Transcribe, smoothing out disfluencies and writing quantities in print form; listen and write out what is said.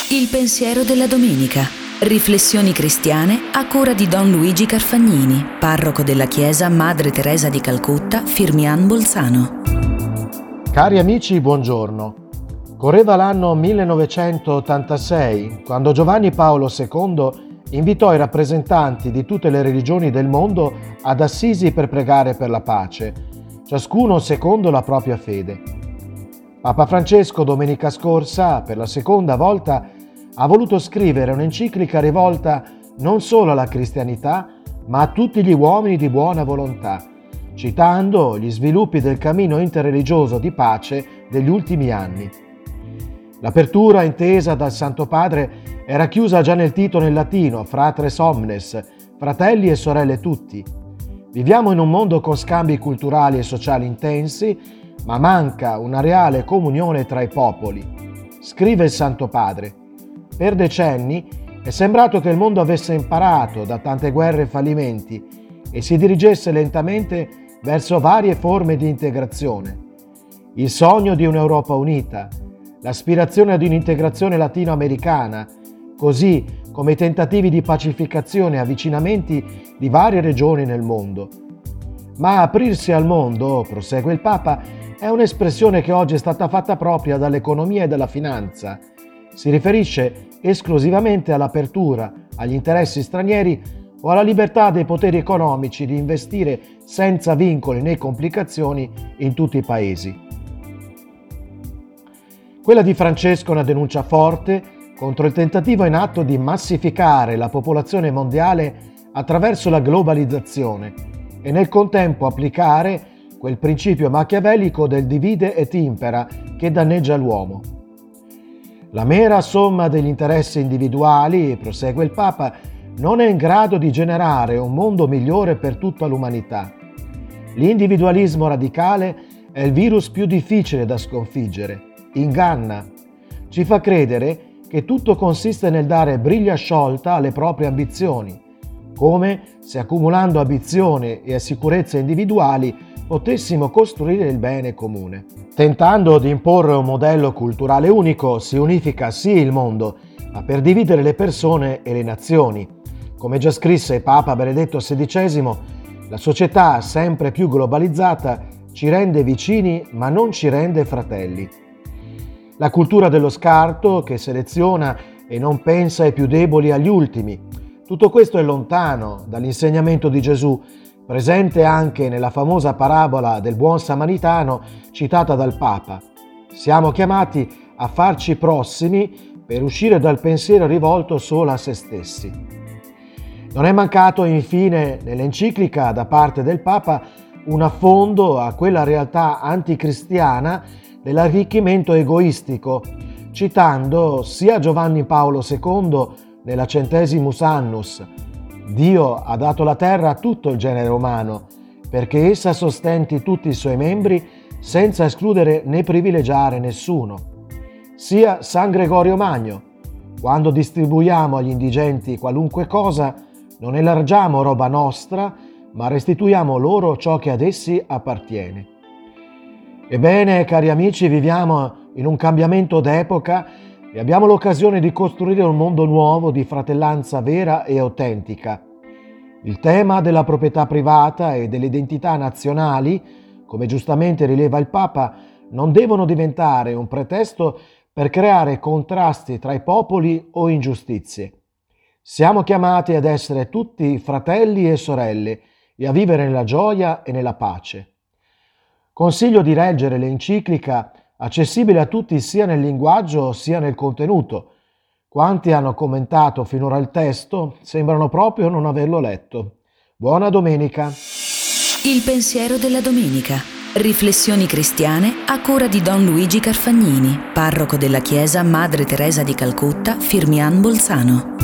Il pensiero della domenica. Riflessioni cristiane a cura di Don Luigi Carfagnini, parroco della chiesa Madre Teresa di Calcutta, Firmian Bolzano. Cari amici, buongiorno. Correva l'anno 1986, quando Giovanni Paolo II invitò i rappresentanti di tutte le religioni del mondo ad Assisi per pregare per la pace, ciascuno secondo la propria fede. Papa Francesco domenica scorsa, per la seconda volta, ha voluto scrivere un'enciclica rivolta non solo alla cristianità, ma a tutti gli uomini di buona volontà, citando gli sviluppi del cammino interreligioso di pace degli ultimi anni. L'apertura intesa dal Santo Padre era chiusa già nel titolo in latino, Fratres omnes, fratelli e sorelle tutti. Viviamo in un mondo con scambi culturali e sociali intensi, ma manca una reale comunione tra i popoli. Scrive il Santo Padre: per decenni è sembrato che il mondo avesse imparato da tante guerre e fallimenti e si dirigesse lentamente verso varie forme di integrazione. Il sogno di un'Europa unita, l'aspirazione ad un'integrazione latinoamericana, così come i tentativi di pacificazione e avvicinamenti di varie regioni nel mondo. Ma aprirsi al mondo, prosegue il Papa, è un'espressione che oggi è stata fatta propria dall'economia e dalla finanza. Si riferisce esclusivamente all'apertura agli interessi stranieri o alla libertà dei poteri economici di investire senza vincoli né complicazioni in tutti i paesi. Quella di Francesco è una denuncia forte contro il tentativo in atto di massificare la popolazione mondiale attraverso la globalizzazione e nel contempo applicare quel principio machiavellico del divide et impera che danneggia l'uomo. La mera somma degli interessi individuali, prosegue il Papa, non è in grado di generare un mondo migliore per tutta l'umanità. L'individualismo radicale è il virus più difficile da sconfiggere. Inganna. Ci fa credere che tutto consiste nel dare briglia sciolta alle proprie ambizioni, come se accumulando ambizioni e sicurezze individuali potessimo costruire il bene comune. Tentando di imporre un modello culturale unico si unifica sì il mondo, ma per dividere le persone e le nazioni. Come già scrisse Papa Benedetto XVI, la società sempre più globalizzata ci rende vicini ma non ci rende fratelli. La cultura dello scarto che seleziona e non pensa ai più deboli e agli ultimi. Tutto questo è lontano dall'insegnamento di Gesù, presente anche nella famosa parabola del buon samaritano citata dal Papa. Siamo chiamati a farci prossimi per uscire dal pensiero rivolto solo a se stessi. Non è mancato infine nell'enciclica da parte del Papa un affondo a quella realtà anticristiana dell'arricchimento egoistico, citando sia Giovanni Paolo II nella Centesimus Annus: Dio ha dato la terra a tutto il genere umano, perché essa sostenti tutti i suoi membri senza escludere né privilegiare nessuno. Sia San Gregorio Magno: quando distribuiamo agli indigenti qualunque cosa, non elargiamo roba nostra, ma restituiamo loro ciò che ad essi appartiene. Ebbene, cari amici, viviamo in un cambiamento d'epoca e abbiamo l'occasione di costruire un mondo nuovo di fratellanza vera e autentica. Il tema della proprietà privata e delle identità nazionali, come giustamente rileva il Papa, non devono diventare un pretesto per creare contrasti tra i popoli o ingiustizie. Siamo chiamati ad essere tutti fratelli e sorelle e a vivere nella gioia e nella pace. Consiglio di leggere l'enciclica, accessibile a tutti sia nel linguaggio sia nel contenuto. Quanti hanno commentato finora il testo sembrano proprio non averlo letto. Buona domenica! Il pensiero della domenica. Riflessioni cristiane a cura di Don Luigi Carfagnini, parroco della chiesa Madre Teresa di Calcutta, Firmian Bolzano.